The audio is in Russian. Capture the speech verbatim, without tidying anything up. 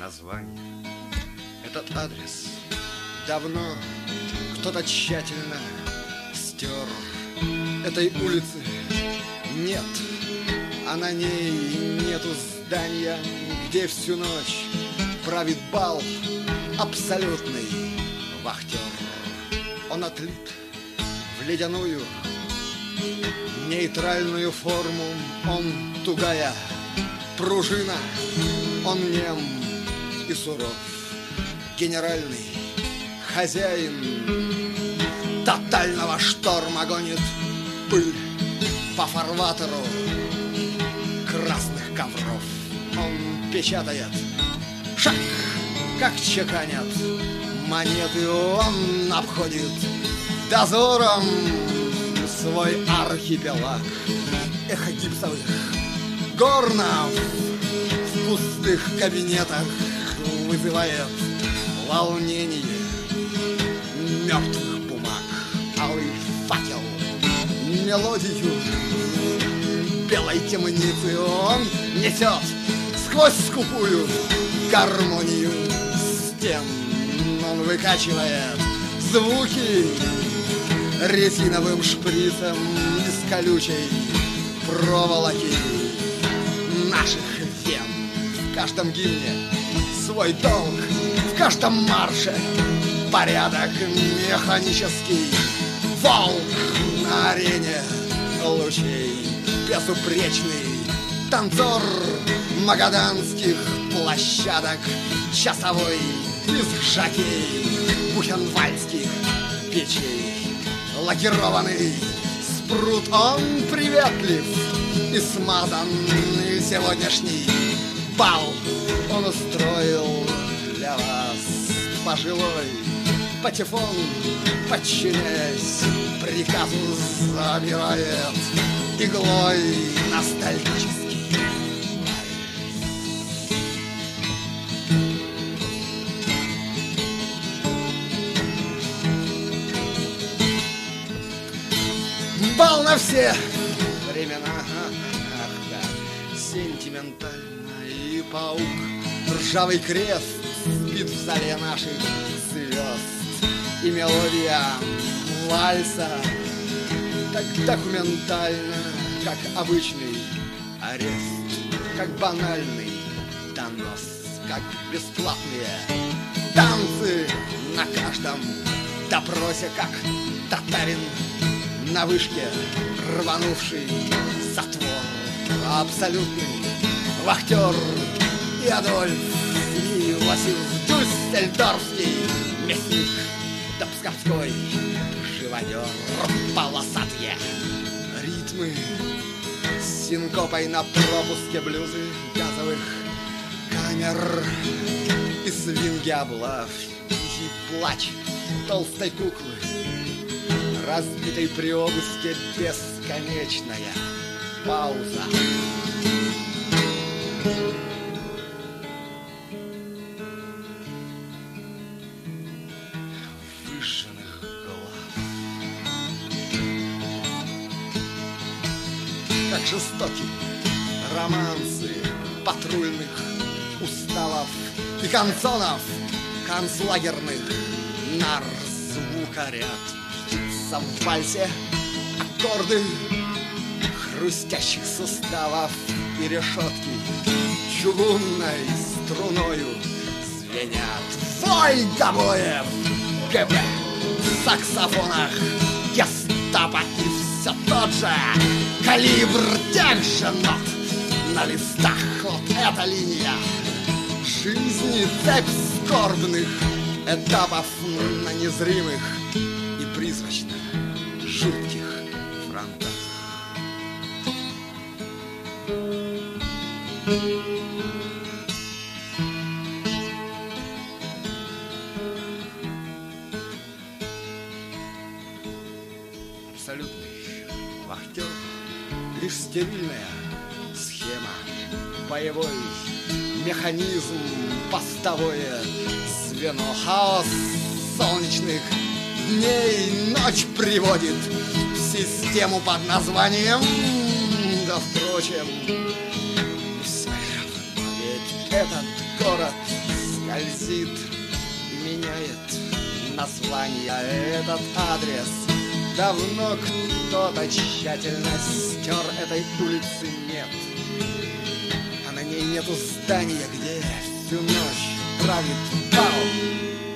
название. Этот адрес давно кто-то тщательно стер. Этой улицы нет, а на ней нету здания, где всю ночь правит бал абсолютный вахтер. Он отлит в ледяную нейтральную форму, он тугая пружина, он нем и суров. Генеральный хозяин тотального шторма гонит пыль по фарватеру красных ковров. Он печатает шаг, как чеканят монеты, он обходит дозором свой архипелаг. Эхо гипсовых горнов в пустых кабинетах вызывает волнение мертвых бумаг. Алый факел, мелодию белой темницы он несет сквозь скупую гармонию стен. Он выкачивает звуки резиновым шприцем из колючей проволоки наших вен. В каждом гимне свой долг, в каждом марше порядок механический. Волк на арене лучей, безупречный танцор магаданских площадок, часовой из жакей бухенвальдских печей. Лакированный спрут, он приветлив и смазан, и сегодняшний бал он устроил для вас пожилой патефон, подчиняясь приказу, забирает иглой ностальгический. Бал на все времена, ах да, сентиментально и паук. Ржавый крест спит в зале наших звезд, и мелодия вальса так документально, как обычный арест, как банальный донос, как бесплатные танцы на каждом допросе, как татарин на вышке, рванувший затвор. Абсолютный вахтер и Адольф, и Иосиф Дюссельдорфский мясник, да псковской живодер. Полосатые ритмы с синкопой на пропуске блюзы газовых камер и свинги облав, тихий плач толстой куклы, разбитой при обыске бесконечная пауза. Выжженных глав, как жестокие романсы патрульных уставов и канцонов концлагерных нар. Звукоряд в вальсе, аккорды хрустящих суставов и решетки чугунной струною звенят. Вой гобоев, ГБ в саксофонах, гестапо и все тот же калибр тех же нот на листах. Вот эта линия жизни, цепь скорбных этапов на незримых и призрачно жутких фронтах. Абсолютный вахтер, лишь стерильная схема, боевой механизм, постовое звено. Хаос солнечных дней ночь приводит в систему под названием, да, впрочем, ведь этот город скользит и меняет название. Этот адрес давно кто-то тщательно стер, этой улицы нет, а на ней нету здания, где всю ночь правит бал.